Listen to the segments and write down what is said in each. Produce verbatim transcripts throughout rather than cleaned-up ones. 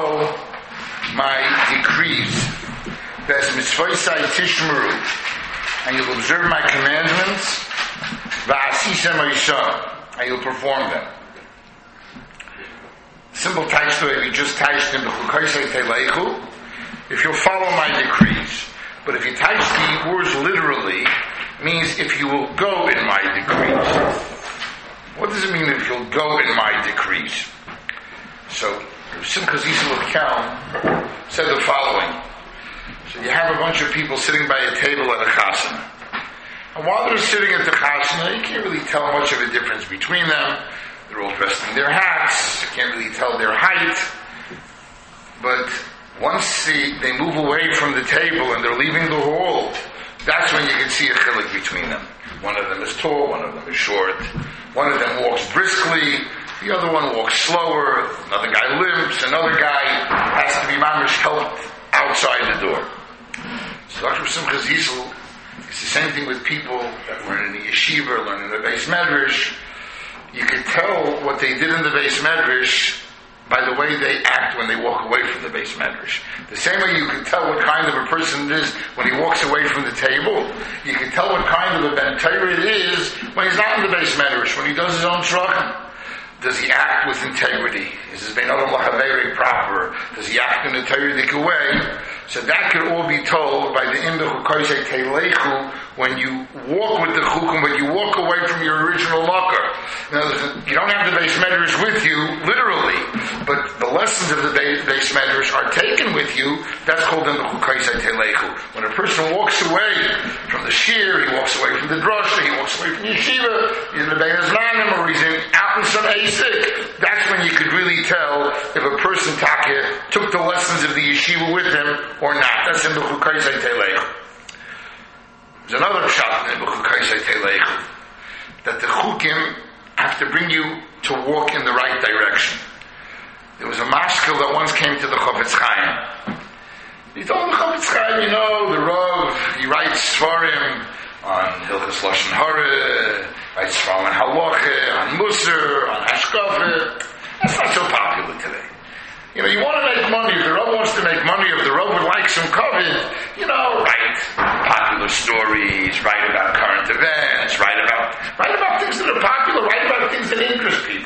follow my decrees, Ves mitzvosai tishmeru, and you'll observe my commandments, va'asisem oisha, and you'll perform them. Simple taishto, if you just taisht in b'chukaisei teleichu, if you'll follow my decrees. But if you taisht the words literally, means if you will go in my decrees. What does it mean if you'll go in my decrees? So, Simcha Zisel of Kel said the following. So you have a bunch of people sitting by a table at a chasana. And while they're sitting at the chasana, you can't really tell much of a difference between them. They're all dressed in their hats. You can't really tell their height. But once they, they move away from the table and they're leaving the hall, that's when you can see a chiluk between them. One of them is tall, one of them is short. One of them walks briskly, the other one walks slower, another guy limps, another guy has to be mamish helped outside the door. So Doctor Simcha Zisel, it's the same thing with people that learn in the yeshiva, learn in the Beis Medrash. You can tell what they did in the Beis Medrash by the way they act when they walk away from the Beis Medrash. The same way you can tell what kind of a person it is when he walks away from the table, you can tell what kind of a Ben Torah it is when he's not in the Beis Medrash, when he does his own shulchan. Does he act with integrity? Is his Ben Adam Lachaveri proper? Does he act in a Torah-dik way? So that could all be told by the Imbechu Koisei Teilechu when you walk with the chukum, when you walk away from your original makkah. Now, you don't have the Beis Medrash with you, literally, but the lessons of the Beis Medrash are taken with you. That's called Imbechu Koisei Teilechu. When a person walks away from the shir, he walks away from the drasha, he walks away from yeshiva, he's in the Beis Zmanim, or he's in out in some asik. That's when you could really tell if a person taka took the lessons of the yeshiva with him or not. That's in Imbechu Koisei Teilechu. There's another shot in Imbechu Koisei Teilechu, that the chukim have to bring you to walk in the right direction. There was a mashkel that once came to the Chofetz Chaim. He told the Chofetz Chaim, you know, the Rav, he writes Svarim on Hilchos Lashon Hara, writes Svarim on Halacha, on Musar, on Hashkafa. That's not so popular today. You know, you want to make money. If the Rav wants to make money, if the Rav would like some covet, you know, write popular stories, write about current events, write about write about things that are popular, write about things that interest people.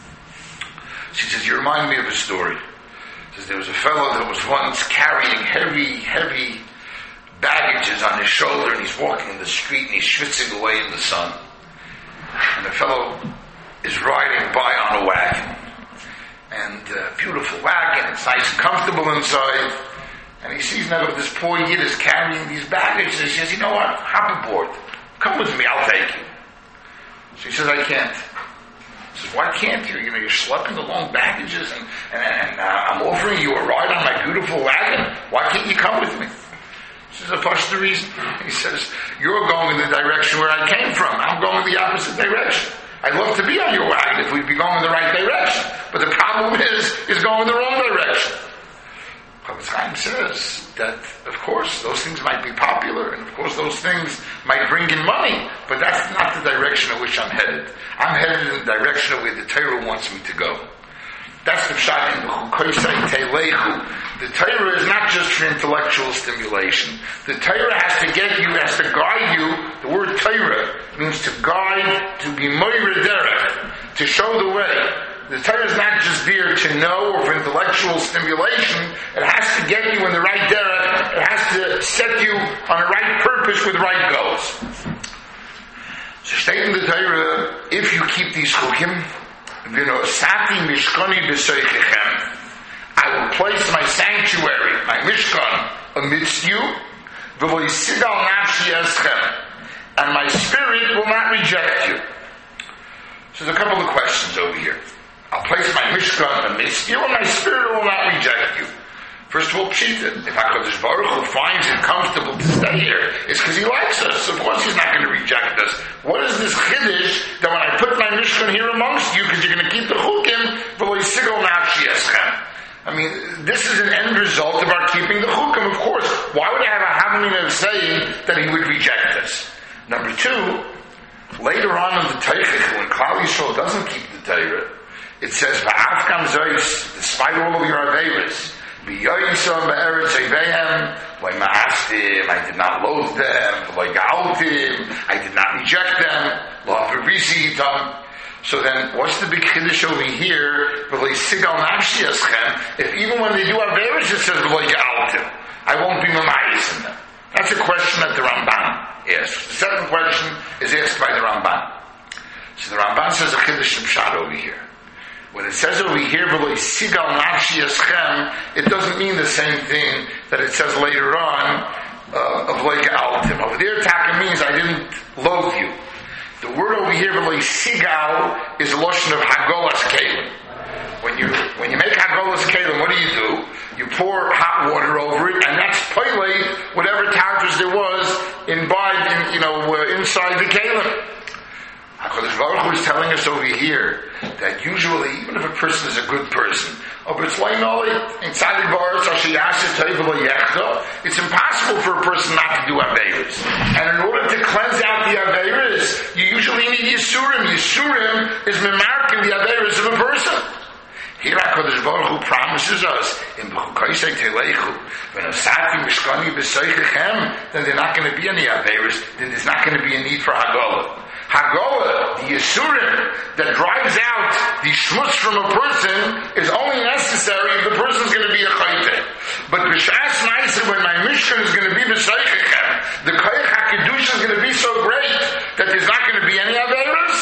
She says, you remind me of a story. She says, there was a fellow that was once carrying heavy, heavy baggages on his shoulder, and he's walking in the street, and he's schwitzing away in the sun. And the fellow is riding by on a wagon. And a beautiful wagon, it's nice and comfortable inside. And he sees now that this poor yid is carrying these baggages. And he says, you know what, hop aboard. Come with me, I'll take you. So he says, I can't. He says, why can't you? You know, you're schlepping along baggages and, and, and uh, I'm offering you a ride on my beautiful wagon. Why can't you come with me? This is a first reason. He says, you're going in the direction where I came from. I'm going the opposite direction. I'd love to be on your wagon if we'd be going in the right direction. But the problem is, is going in the wrong direction. Chofetz Chaim says that, of course, those things might be popular, and of course those things might bring in money, but that's not the direction in which I'm headed. I'm headed in the direction of where the Torah wants me to go. That's the pshat in the Koisei Teilechu. The Torah is not just for intellectual stimulation. The Torah has to get you, has to guide you. The word Torah means to guide, to be moira derech, to show the way. The Torah is not just there to know or for intellectual stimulation. It has to get you in the right derech. It has to set you on a right purpose with right goals. So stating the Torah, if you keep these chukim, I will place my sanctuary, my mishkan, amidst you, and my spirit will not reject you. So there's a couple of questions over here. I'll place my mishkan amidst you, and my spirit will not reject you. First of all, Pshita, if HaKadosh Baruch Hu finds it comfortable to stay here, it's because He likes us. Of course He's not going to reject us. What is this chiddush that when I put my mishkan here amongst you, because you're going to keep the chukim, v'lo yisigol nafshi eschem. I mean, this is an end result of our keeping the chukim, of course. Why would I have a havamina of saying that He would reject us? Number two, later on in the Teichik, when Klal Yisrael doesn't keep the Torah, it says, "Va'afkam zois," despite all of your averis, "B'yoyisam be'eretz eivehem, loy ma'astim," I did not loathe them, loy ga'altim, I did not reject them, lo averisi itam. So then, what's the big chiddush over here? V'loy sigal nafshi eschem. If even when they do averis, it says v'loy ga'altim, I won't be mamayis in them. That's a question that the Ramban asks. The second question is asked by the Ramban. So the Ramban says a chiddush pshat over here. When it says over here, "V'lo sigal nafshi eschem," it doesn't mean the same thing that it says later on uh, of like altim. Over there, taka means I didn't loathe you. The word over here, "V'lo sigal," is a lotion of hagolas kelim. When you when you make hagolas kelim, what do you do? You pour hot water over it, and that's poilate whatever tartars there was in by in, you know uh, inside the kelim. HaKadosh Baruch Hu is telling us over here that usually, even if a person is a good person, it's impossible for a person not to do Averis. And in order to cleanse out the Averis, you usually need Yisurim. Yisurim is memarking the Averis of a person. Here HaKadosh Baruch Hu promises us, in B'chukaisei Teleichu, when Osati Mishkani B'Seichechem, then there's not going to be any Averis, then there's not going to be a need for Hagolah. Hagolah, the Yisurim that drives out the shmutz from a person, is only necessary if the person is going to be a chayte. But b'shas ma'aseh, when my mission is going to be b'seichechem, the koyach hakedusha is going to be so great that there's not going to be any averos.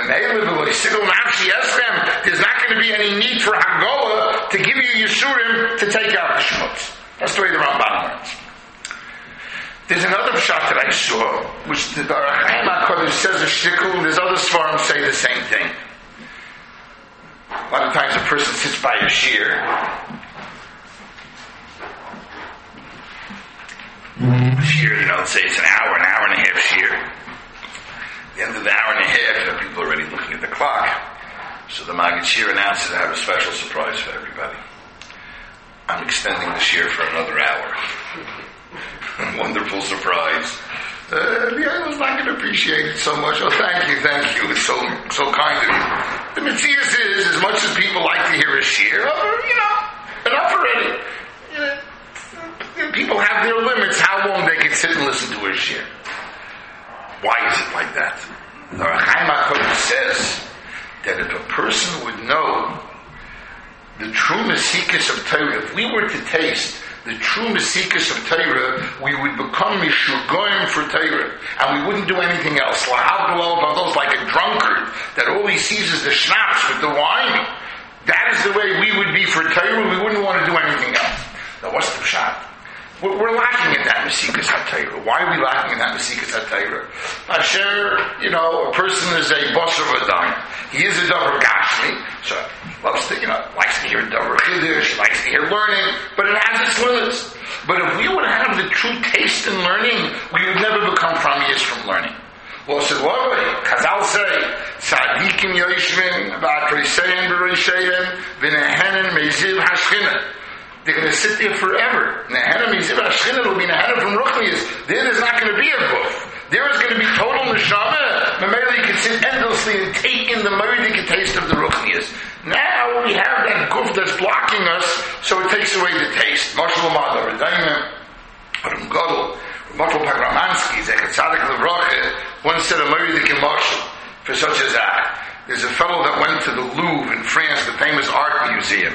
There's not going to be any need for Hagolah to give you Yisurim to take out the shmutz. That's the way the Ramban learns. There's another pshat that I saw, which the Ohr HaChaim HaKadosh says a shtickle, and there's other svarim say the same thing. A lot of times a person sits by a shir, a shir, you know, let's say it's an hour, an hour and a half shir. At the end of the hour and a half, you know, people are already looking at the clock. So the Maggid Shir announces I have a special surprise for everybody. I'm extending the shir for another hour. Wonderful surprise. Uh, the other was not going to appreciate it so much. Oh, thank you, thank you. It's so so kind of you. The Metzias is, as much as people like to hear a shir, oh, you know, enough already. Uh, people have their limits how long they can sit and listen to a shir. Why is it like that? The Ohr HaChaim HaKadosh says that if a person would know the true Mesikas of Torah, if we were to taste the true Mesikas of Torah, we would become Mishugoyim for Torah, and we wouldn't do anything else. Those like a drunkard, that all he sees is the schnapps with the wine. That is the way we would be for Torah, we wouldn't want to do anything else. Now what's the pshat? We're, we're lacking in that Mesikas HaTorah. Why are we lacking in that Mesikas HaTorah? Asher, you know, a person is a Basar V'Dain. He is a Davar Gashmi, so loves to, you know, likes to hear Davar Chiddush, likes to hear learning, but it has its limits. But if we would have the true taste in learning, we would never become Pramiyas from learning. Well, said, what way? Chazal say, Tzadikim Yoshvin, Ba'atreisein B'Reishein, V'nehenen Meziv HaShchina. They're going to sit there forever. Nehena Meziv HaShchina will be Nehena from Ruchnias. There is not going to be a goof. There is going to be total neshama. Mamela, you can sit endlessly and take in the meridic taste of the Ruchnias. Now we have that goof that's blocking us, so it takes away the taste. Marshal Amada, Redaimim, Adam Godel, Marshal Pagramansky, Zechat Tzadik Levrache, once said a meridic in Marshal for such as that. There's a fellow that went to the Louvre in France, the famous art museum.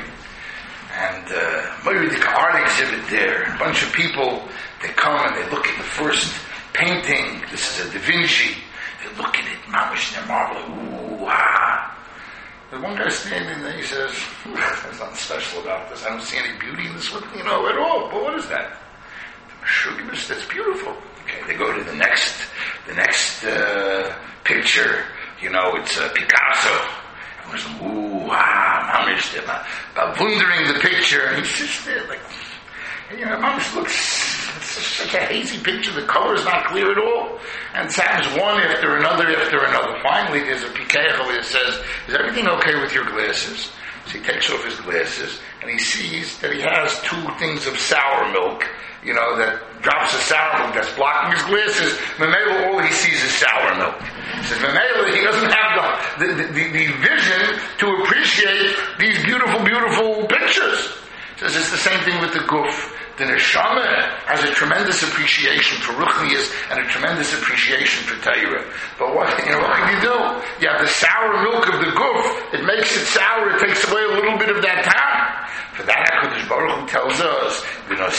And uh, meridic art exhibit there. A bunch of people, they come and they look at the first painting. This is a Da Vinci. They look at it, mamish, and they're marveling. Ooh, ah. The one guy standing there, he says, there's nothing special about this. I don't see any beauty in this one, you know, at all. But what is that? Sugarness, that's beautiful. Okay, they go to the next, the next uh, picture. You know, it's uh, Picasso. And there's some, ooh, ah, mamish, they're about wondering the picture. And he sits there like, you know, mamish looks... It's such a hazy picture, the color is not clear at all. And it happens one after another after another. Finally, there's a pikecha where it says, is everything okay with your glasses? So he takes off his glasses, and he sees that he has two things of sour milk, you know, that drops of sour milk that's blocking his glasses. Mamela, all he sees is sour milk. He says, Mamela, he doesn't have the, the, the, the vision to appreciate appreciate these beautiful, beautiful pictures. He says it's the same thing with the guf. The neshama has a tremendous appreciation for ruchnius and a tremendous appreciation for Torah. But what, you know, what can you do? You have the sour milk of the guf. It makes it sour. It takes away a little bit of that time. For that, HaKadosh Baruch Hu tells us, when I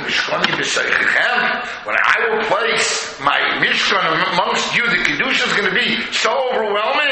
will place my Mishkan amongst you, the Kedusha is going to be so overwhelming.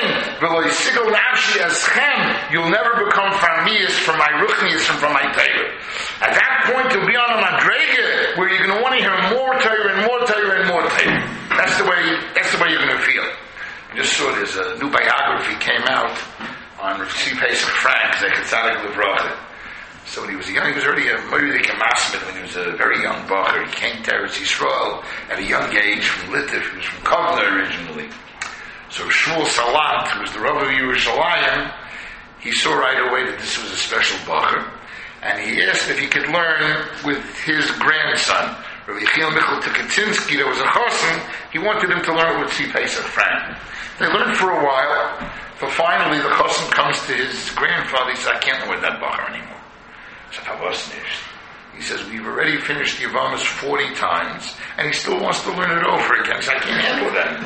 You'll never become farmius from my ruchnius and from my Torah. At that point, you'll be on a madrega where you're going to want to hear more Torah and more Torah and more Torah. That's the way. That's the way you're going to feel. I just saw there's a new biography came out on Rav Pesach Frank, Zekatzadik Levracha. So when he was young, he was already a Moedik Masmid when he was a very young bacher. He came to Eretz Yisrael at a young age from Litiv. He was from Kovna originally. So Shmuel Salant, who was the Rav of Yerushalayim, he saw right away that this was a special bacher. And he asked if he could learn with his grandson, Rabbi Yechiel Michal Tukatinsky, that was a chosin. He wanted him to learn with Tzvi Pesach Frank. They learned for a while, but finally the chosin comes to his grandfather. He says, I can't learn that bacher anymore. He says, we've already finished the Yavamas forty times, and he still wants to learn it over again. He says, I can't handle that.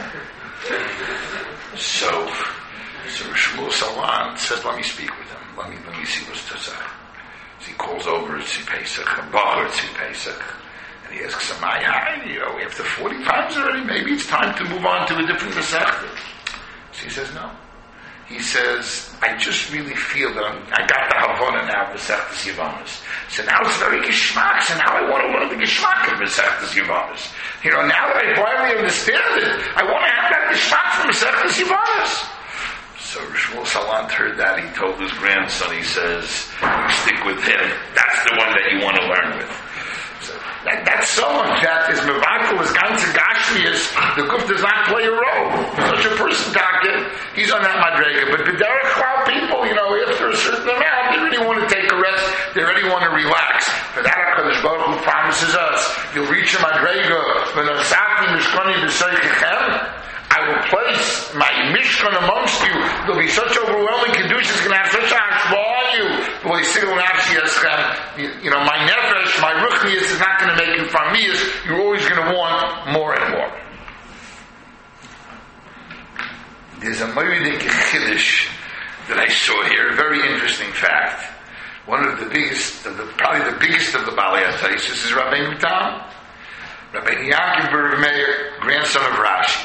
So, so Shmuel Salant says, let me speak with him. Let me, let me see what's to say. So he calls over at Tzvi Pesach, a bar at Tzvi Pesach, and he asks him, hi, you know, after forty times already, maybe it's time to move on to a different Masechta. So he says, no. He says, I just really feel that I'm, I got the Havana now of Masechtas Yavamas. So now it's very geschmack, so now I want to learn the geschmack of Masechtas Yavamas. You know, now that I finally understand it, I want to have that geschmack from Masechtas Yavamas. So Shmuel Salant heard that. He told his grandson, he says, you stick with him. That's the one that you want to learn with. So that, that's someone that is Mevakul, is Ganze Gashmias. The Guf does not play a role. Such a person talking, he's on that Madrega. But the Derek Cloud people, you know, after a certain amount, they really want to take a rest. They really want to relax. For that, HaKadosh Baruch Hu promises us, you'll reach a Madrega, when Asati Mishkani B'Seikichem, I will place my Mishkan amongst you. There'll be such overwhelming Kedusha, it's going to have such a hashbah on you. You know, my nefesh, my ruchnius is not going to make you farmius. You're always going to want more and more. There's a Moedik Chiddush that I saw here, a very interesting fact. One of the biggest, of the, probably the biggest of the Balei HaTaisus is Rabbeinu Tam. Rabbeinu Yaakov Bar Meir, grandson of Rashi.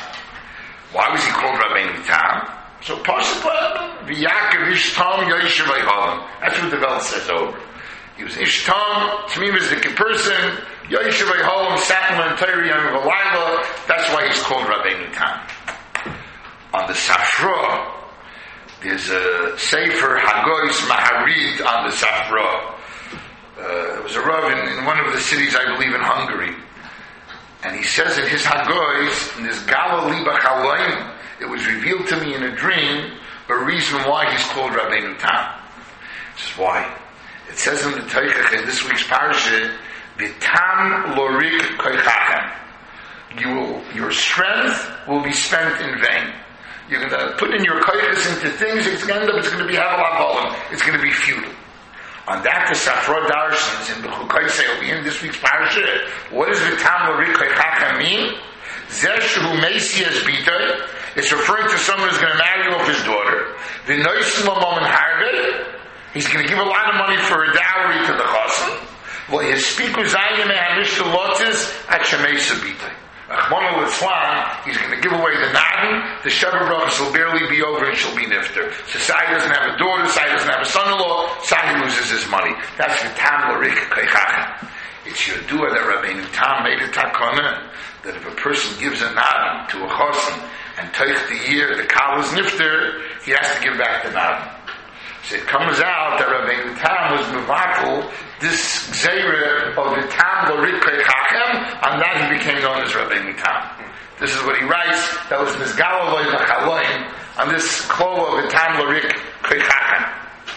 Why was he called Rabbeinu Tam? So Pasuk V'Yaakov Ishtam Yoshev Eihalim. That's what the Vel says over. He was Ishtam, Tamim is the person, Yoshev Eihalim, sat in the Torah Yom V'Layla. That's why he's called Rabbeinu Tam. On the Safra, there's a Sefer Hagois Maharid on the Safra. Uh, there was a Rav in, in one of the cities, I believe in Hungary. And he says in his Hagois, in this Galilee B'Chaloim, it was revealed to me in a dream a reason why he's called Rabbeinu Tam. This is why. It says in the Teichach in this week's parasha, V'tam lorik koichachem. You will, your strength will be spent in vain. You're going to put in your koichas into things, it's going to end up, it's going to be havalabolim. It's going to be futile. On that, the Safra Darshans in the Chukai will be in this week's parasha. What does V'tam lorik koichachem mean? Zeshu Mesias B'itay. It's referring to someone who's going to marry off his daughter. The Noisim Lamam Harbe. He's going to give a lot of money for a dowry to the Chassan. Well, Yespiku Zayim Hamish the Lotzes at Shemei Sabitay. Achmona Litzlan, he's going to give away the Naden. The Shabbat Brachas will barely be over and she'll be nifter. So Sai doesn't have a daughter, Sai doesn't have a son-in-law, Sai loses his money. That's the Tam Larik Keichachem. It's Yodua that Rabbeinu Tam made a takana that if a person gives a Naden to a Chassan and takes the year, the Kal is nifter, he has to give back the Naden. So it comes out that Rabbeinu Tam was Mevakul, this Gzeira of the Tam Lorik Keichachem, and that he became known as Rabbeinu Tam. This is what he writes, that was Mizgalaloi V'Chaloim, on this Klolo of the Tam Lorik Keichachem.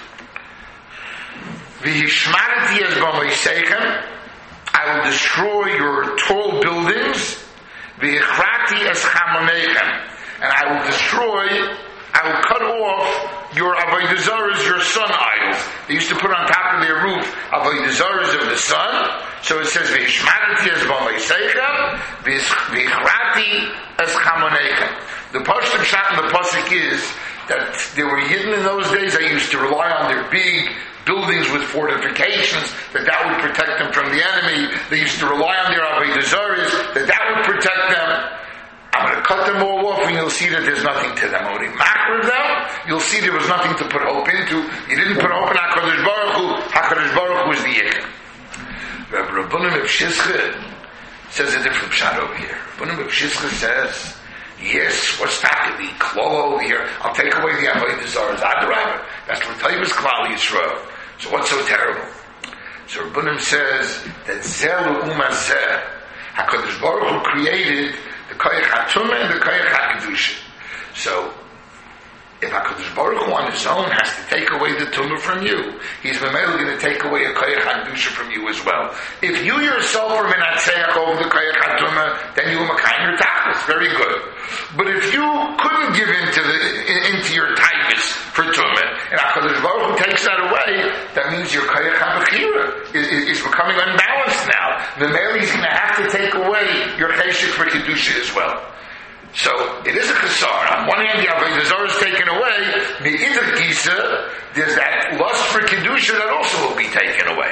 V'hishmarati es b'moiseichem, I will destroy your tall buildings, v'hichrati es chamonechem, and I will destroy, I will cut off your avodah zaras, your sun idols. They used to put on top of their roof avodah zaras of the sun. So it says, V'ishmadati es b'meiseichem, v'ichrati es chamonechem. The Pashtum Shat in the Pasuk is that there were Yidden in those days that used to rely on their big buildings with fortifications, that that would protect them from the enemy. They used to rely on their avodah zaras, that that would protect them. I'm going to cut them all off and you'll see that there's nothing to them. When you macro them, you'll see there was nothing to put hope into. You didn't put hope in HaKadosh Baruch Hu. HaKadosh Baruch Hu was the Yechid. Rabbanim of Shizcha says a different shot over here. Rabbanim of Shizcha says, yes, what's that to be? Klal over here. I'll take away the avodah zaras. Adarabah. That's l'tayvus Klal Yisrael. So what's so terrible? So Rabbanim says that Zelu Umazeh, HaKadosh Baruch Hu created the Koyach HaTumah and the Koyach HaKedusha. So, if HaKadosh Baruch Hu on his own has to take away the tumah from you, he's memele going to take away a Koyach HaKedusha from you as well. If you yourself are menatzeach over the Koyach HaTumah, then you are Mekayim your tachlis. Very good. But if you couldn't give into the into your tightness for tumah, and HaKadosh Baruch Hu takes that away, that means your Koyach HaBechira is, is, is becoming unbalanced now. Memele is going to have to take away your cheshik for Kedusha as well. So, it is a chasar. On one hand, the avodah zaras is taken away. Me'idach gisa, there's that lust for Kedusha that also will be taken away.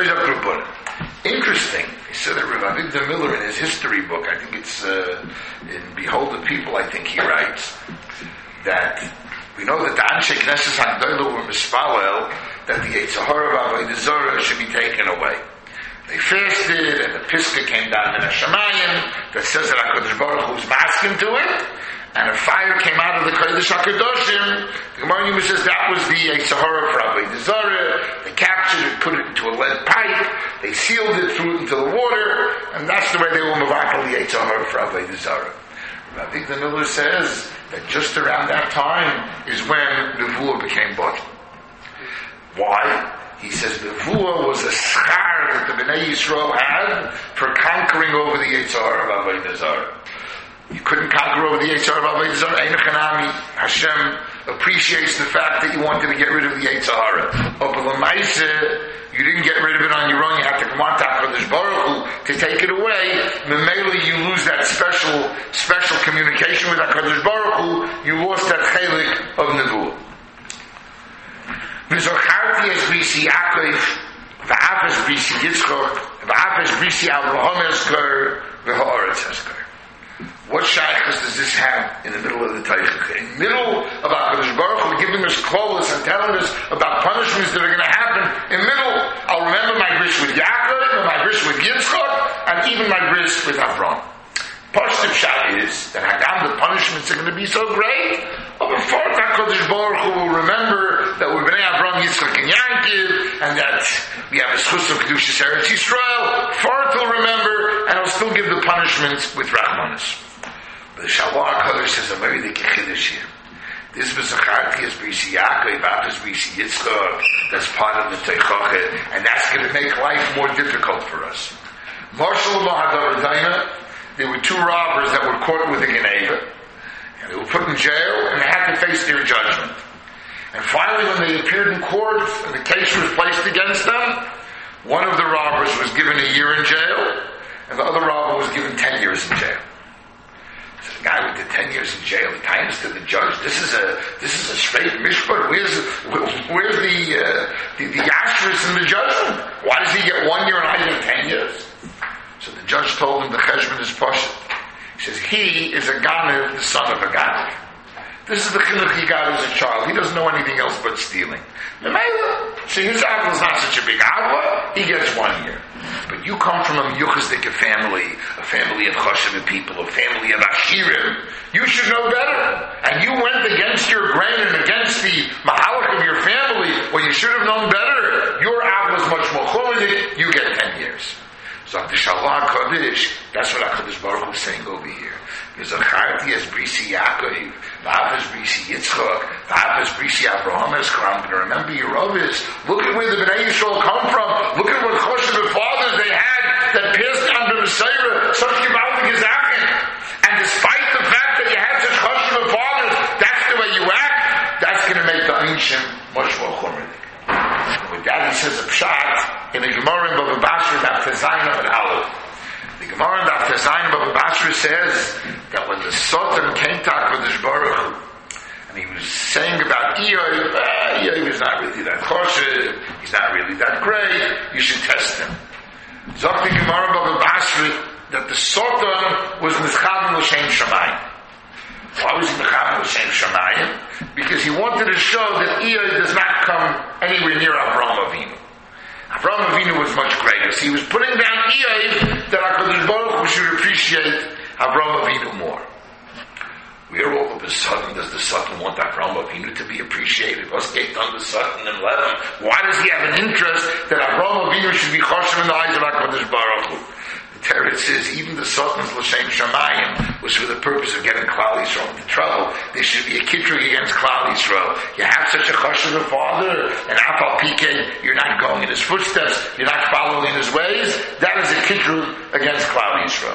Interesting. He said that Rav Avigdor Miller in his history book, I think it's uh, in Behold the People, I think he writes, that we know that the Anshe Knesset HaGdolah were mispalel that the Yetzer Hara of avodah zaras should be taken away. They fasted, and the Piska came down in a Shemayim that says that HaKadosh Baruch Hu was masking to it, and a fire came out of the Kodesh HaKadoshim. The Gemara Yuma says that was the Yetzer Hara for avodah zaras. They captured it, put it into a lead pipe, they sealed it, threw it into the water, and that's the way they were mavakal the Yetzer Hara for avodah zaras. Rabbi Avigdor Miller says that just around that time is when Nevuah became bottled. Why? He says Nevuah was a schar that the Bnei Yisrael had for conquering over the Yetzer Hara of avodah zaras. You couldn't conquer over the Yetzer Hara of avodah zaras. Ein Chanami. Hashem appreciates the fact that you wanted to get rid of the Yetzer Hara. But l'maisa, you didn't get rid of it on your own. You had to come on to HaKadosh Baruch Hu to take it away. Memele, you lose that special, special communication with HaKadosh Baruch Hu. You lost that chelik of Nevuah. V'zocharti es brisi Yaakov, v'af es brisi Yitzchok, v'af es brisi Avraham esker, v'ha'aretz esker. What shaykhs does this have in the middle of the Teichach? In the middle of HaKadosh Baruch Hu giving us klolos and telling us about punishments that are going to happen. In the middle, I'll remember my bris with Yaakov, and my bris with Yitzchok, and even my bris with Avraham. Pashtim Shah is that Hagam, the punishments are going to be so great. But before HaKadosh Baruch Hu will remember that we're Bnei Avraham, Yitzchak, and Yaakov, and that we have a schus of Kedushas Eretz Yisrael. Far he'll remember, and he'll still give the punishments with Rachmanis. But the Shalom HaKadosh says a very big chiddush here. This was Zacharti as Brisi Yaakov, as Brisi Yitzchak. That's part of the Teichach, and that's going to make life more difficult for us. Marshal Mahadar Daina. There were two robbers that were caught with a Geneva, and they were put in jail, and they had to face their judgment. And finally, when they appeared in court, and the case was placed against them, one of the robbers was given a year in jail, and the other robber was given ten years in jail. So the guy with the ten years in jail, he times to the judge, this is a this is a straight mishpat. Where's where's the uh, the, the asterisk in the judgment? Why does he get one year and I get ten years? So the judge told him the cheshbon is pashut. He says, he is a Ganav, the son of a Ganav. This is the chinuch he got as a child. He doesn't know anything else but stealing. See, his avla is not such a big avla. He gets one year. But you come from a miyuchasdik family, a family of chashuv people, a family of ashirim. You should know better. And you went against your grain and against the mahalach of your family. Well, you should have known better. Your avla is much more chumadik. You get ten years. So the Shalom Kodesh, that's what HaKadosh Baruch Hu is saying over here. V'zacharti es brisi Yaakov, v'af es brisi Yitzchak, v'af es brisi Avraham esker. I'm going to remember your Ravis. Look at where the Bnei Yisrael come from. Look at what choshev fathers they had that passed down to the Seirah, such gewaltig gezachen. And despite the fact that you had such choshev fathers, that's the way you act. That's going to make the Zainab and Aleph. The Gemara in Daf Zainab Baba Basra says that when the Satan came to HaKadosh Baruch Hu, and he was saying about Eoy, uh, Eoy is not really that cautious, he's not really that great, you should test him. Zok the Gemara Baba Basra that the Satan was Nizchaven L'Shem Shamayim. Why was he Nizchaven L'Shem Shamayim? Because he wanted to show that Eoy does not come anywhere near Avraham Avinu. Avraham Avinu was much greater. So he was putting down Eoy that HaKadosh Baruch Hu should appreciate Avraham Avinu more. Where all of a sudden does the Satan want Avraham Avinu to be appreciated? What's get on the Satan and let him? Why does he have an interest that Avraham Avinu should be choshev in the eyes of HaKadosh Baruch Hu? Teretz says even the Satan's L'Shem Shamayim was for the purpose of getting Klal Yisrael into trouble. There should be a kitrug against Klal Yisrael. You have such a chashuv father, and Afal Pike, you're not going in his footsteps, you're not following in his ways. That is a kitrug against Klal Yisrael.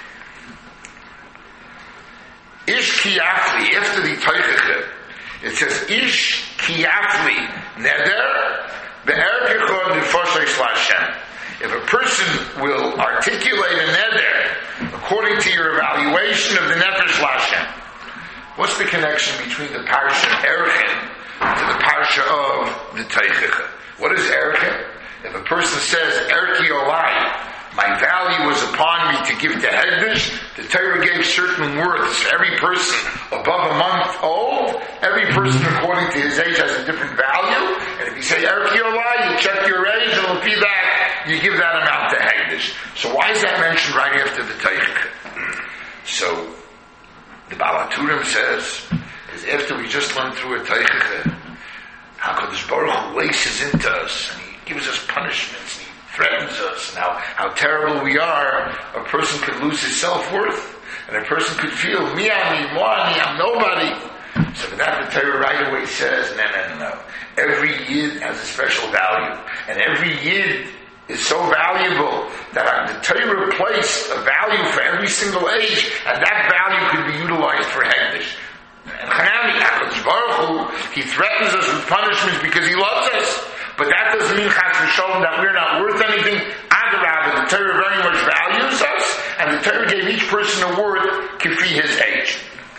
Ish Kiyafli, after the Teichach, it says Ish Kiyafli Neder Be'erkecho Nefoshay Slashem. If a person will articulate a neder according to your evaluation of the nefesh lashem, what's the connection between the parsha Erchin to the parsha of the Teichach? What is Erchin? If a person says Erki Olai, my value was upon me to give to Hegdish, the Torah gave certain worths for every person above a month old. Every person according to his age has a different value. And if you say Erki Olai, you check your age and it'll be that. You give that amount to Hegdish. So why is that mentioned right after the Teichach? So the Baal HaTurim says, is after we just went through a Teichach, HaKadosh Baruch Hu laces into us, and he gives us punishments, and he threatens us, and how, how terrible we are, a person could lose his self-worth, and a person could feel, me, I'm me, moi, me, I'm nobody. So for that, the Torah right away says, no, no, no, no. Every yid has a special value, and every yid is so valuable that the Torah placed a value for every single age, and that value could be utilized for Hegdish. And Chanami, HaKadosh Baruch Hu, he threatens us with punishments because he loves us. But that doesn't mean Chas v'Sholom that we're not worth anything. Adarabah, the Torah very much values us, and the Torah gave each person a word k'fi his age.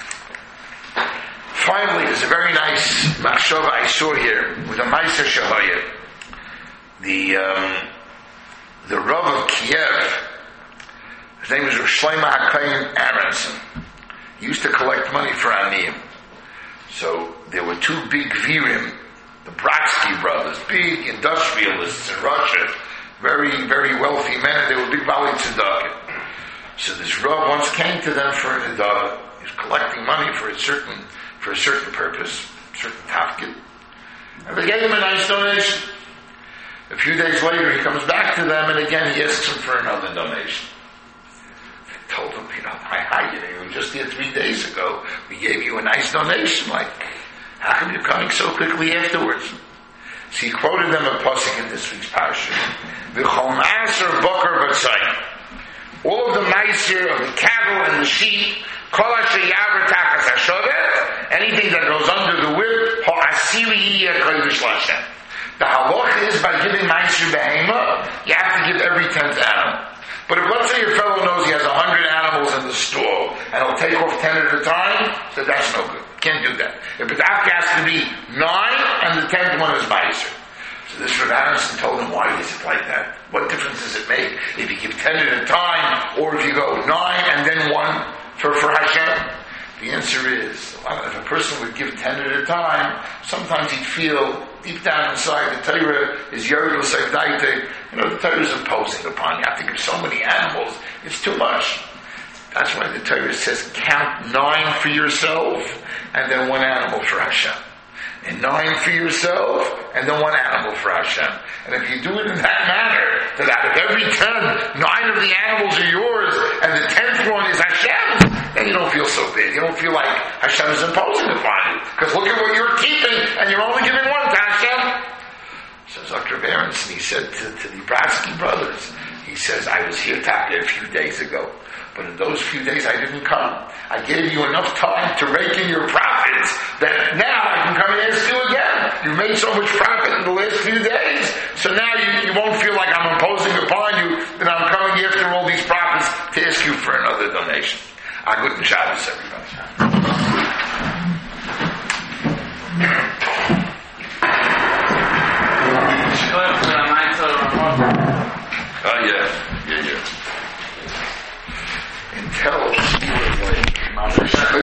Finally, there's a very nice machshava I saw here with a Meiser Shahaya. The um, The Rav of Kiev, his name is Rav Shlomo HaKohen Aronson. He used to collect money for Aniyim. So there were two big Virim, the Brodsky brothers, big industrialists in Russia, very, very wealthy men, and they were big Bali Tzedakah. So this Rav once came to them for an Adadah. He was collecting money for a certain, for a certain purpose, a certain tafkid. And they gave him a nice donation. A few days later, he comes back to them, and again, he asks them for another donation. They told him, you know, my hi, you were just here three days ago. We gave you a nice donation. Like, how come you're coming so quickly afterwards? So he quoted them a pasuk in this week's parsha. V'chol ma'aser boker v'tzayim. All of the ma'aser of the cattle and the sheep, kol asher yaver tachas hashovet, anything that goes under the whip, ha'asiri yiyeh kodesh l'Hashem. The halacha is by giving Ma'aser Behema, you have to give every tenth animal. But if let's say your fellow knows he has a hundred animals in the stall, and he'll take off ten at a time, so that's no good. Can't do that. If it has to be nine, and the tenth one is Ma'aser. So this Rav Aronson told him, why is it like that? What difference does it make if you give ten at a time, or if you go nine and then one for, for Hashem? The answer is, if a person would give ten at a time, sometimes he'd feel deep down inside the Torah is Yeridul Seifdaite. You know, the Torah is imposing upon you. You have to give so many animals. It's too much. That's why the Torah says count nine for yourself and then one animal for Hashem. And nine for yourself and then one animal for Hashem. And if you do it in that manner, that out of every ten, nine of the animals are yours and the tenth one is Hashem, then you don't feel so big. You don't feel like Hashem is imposing upon you. Because look at what you're keeping and you're only giving one to Hashem. So Doctor Aronson, he said to, to the Brodsky brothers, he says, I was here Taka a few days ago. But in those few days I didn't come. I gave you enough time to rake in your profits that now I can come and ask you again. You made so much profit in the last few days, so now you, you won't feel like I'm imposing upon you that I'm A good Shabbos, everyone.